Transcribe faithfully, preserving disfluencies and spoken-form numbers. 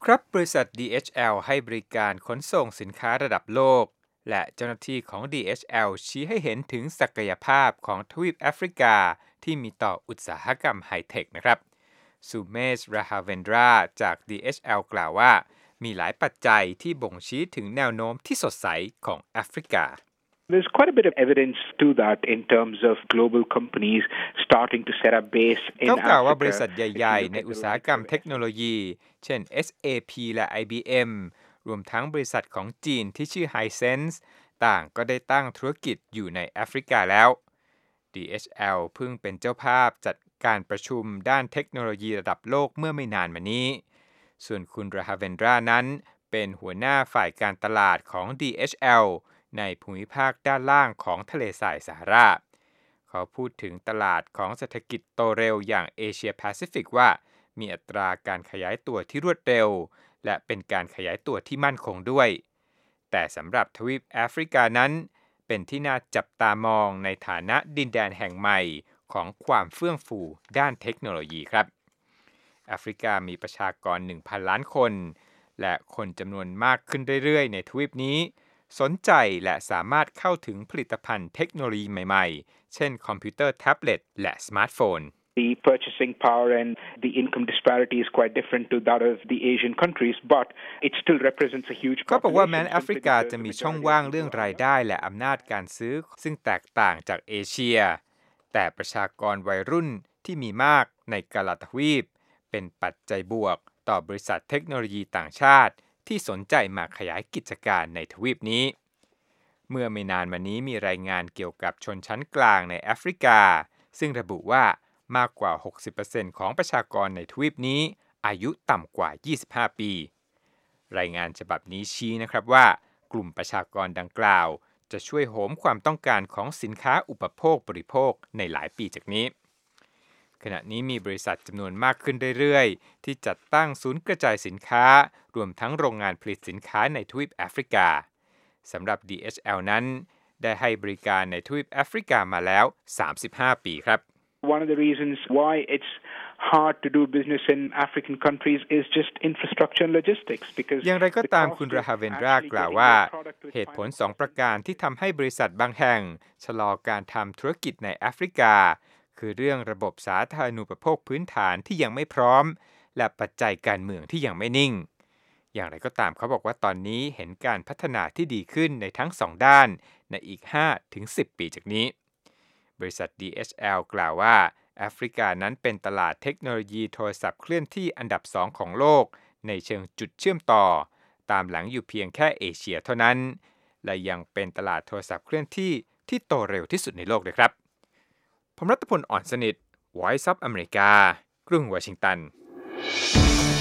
ครับ บริษัท ดี เอช แอล ให้บริการขนส่งสินค้าระดับโลก และเจ้าหน้าที่ของ ดี เอช แอล ชี้ให้เห็นถึงศักยภาพของทวีปแอฟริกาที่มีต่ออุตสาหกรรมไฮเทคนะครับซูเมช ราฮาเวนดรา จาก ดี เอช แอล กล่าวว่า มีหลายปัจจัยที่บ่งชี้ถึงแนวโน้มที่สดใสของแอฟริกา There's quite a bit of evidence to that in terms of global companies starting to set up base in เขากล่าวว่า Africa. บริษัทใหญ่ๆในอุตสาหกรรมเทคโนโลยี เช่น เอส เอ พี และ ไอ บี เอ็ม รวมทั้งบริษัทของจีนที่ชื่อ Hisense ต่างก็ได้ตั้งธุรกิจอยู่ในแอฟริกาแล้ว ดี เอช แอล เพิ่งเป็นเจ้าภาพจัดการประชุมด้านเทคโนโลยีระดับโลกเมื่อไม่นานมานี้ ส่วนคุณ ราฮาเวนดรา นั้นเป็นหัวหน้าฝ่ายการตลาดของ ดี เอช แอล ในภูมิภาคด้านล่างของทะเลทรายซาฮาราเขาพูดถึงตลาดของเศรษฐกิจโตเร็วอย่างเอเชียแปซิฟิกว่ามีอัตราการขยายตัวที่รวดเร็วและเป็นการขยายตัวที่มั่นคงด้วยแต่สำหรับทวีปแอฟริกานั้นเป็นที่น่าจับตามองในฐานะดินแดนแห่งใหม่ของความเฟื่องฟูด้านเทคโนโลยีครับแอฟริกามีประชากร หนึ่งพัน ล้านคนและคนจำนวนมากขึ้นเรื่อยๆในทวีปนี้สนใจและสามารถเข้าถึงผลิตภัณฑ์เทคโนโลยีใหม่ๆเช่นคอมพิวเตอร์แท็บเล็ตและสมาร์ทโฟน The purchasing power and the income disparity is quite different to that of the Asian countries, but it still represents a huge population. เขาบอกว่าแม้แอฟริกาจะมีช่องว่างเรื่องรายได้และอำนาจการซื้อซึ่งแตกต่างจากเอเชียแต่ประชากรวัยรุ่นที่มีมากในกาลาทวีปเป็นปัจจัยบวกต่อบริษัทเทคโนโลยีต่างชาติที่สนใจมาขยายกิจการในทวีปนี้เมื่อไม่นานมานี้มีรายงานเกี่ยวกับชนชั้นกลางในแอฟริกาซึ่งระบุว่ามากกว่า หกสิบเปอร์เซ็นต์ ของประชากรในทวีปนี้อายุต่ำกว่า ยี่สิบห้า ปีรายงานฉบับนี้ชี้นะครับว่ากลุ่มประชากรดังกล่าวจะช่วยโหมความต้องการของสินค้าอุปโภคบริโภคในหลายปีจากนี้ขณะนี้มีบริษัทจำนวนมากขึ้นเรื่อยๆที่จัดตั้งศูนย์กระจายสินค้ารวมทั้งโรงงานผลิตสินค้าในทวีปแอฟริกาสำหรับ ดี เอช แอล นั้นได้ให้บริการในทวีปแอฟริกามาแล้ว สามสิบห้า ปีครับ One of the reasons why it's hard to do business in African countries is just infrastructure and logistics because อย่างไรก็ตามคุณ ราฮาเวนดรา กล่าวว่าเหตุผลสองประการที่ทำให้บริษัทบางแห่งชะลอการทำธุรกิจในแอฟริกาคือเรื่องระบบสาธารณูปโภคพื้นฐานที่ยังไม่พร้อมและปัจจัยการเมืองที่ยังไม่นิ่งอย่างไรก็ตามเขาบอกว่าตอนนี้เห็นการพัฒนาที่ดีขึ้นในทั้งสองด้านในอีก ห้าถึงสิบ ปีจากนี้บริษัท ดี เอช แอล กล่าวว่าแอฟริกานั้นเป็นตลาดเทคโนโลยีโทรศัพท์เคลื่อนที่อันดับสองของโลกในเชิงจุดเชื่อมต่อตามหลังอยู่เพียงแค่เอเชียเท่านั้นและยังเป็นตลาดโทรศัพท์เคลื่อนที่ที่โตเร็วที่สุดในโลกเลยครับผมรัตพล อ่อนสนิท Voice of America กรุงวอชิงตัน